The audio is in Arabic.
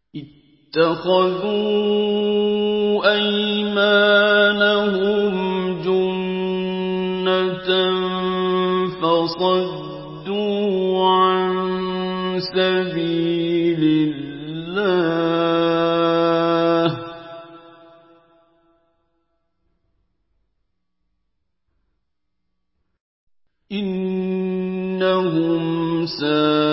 اتَّخَذُوا أَيْمَانَهُمْ جُنَّةً فَصَدُّوا عَن سَبِيلِ اللَّهِ ۚ إِنَّهُمْ سَاءَ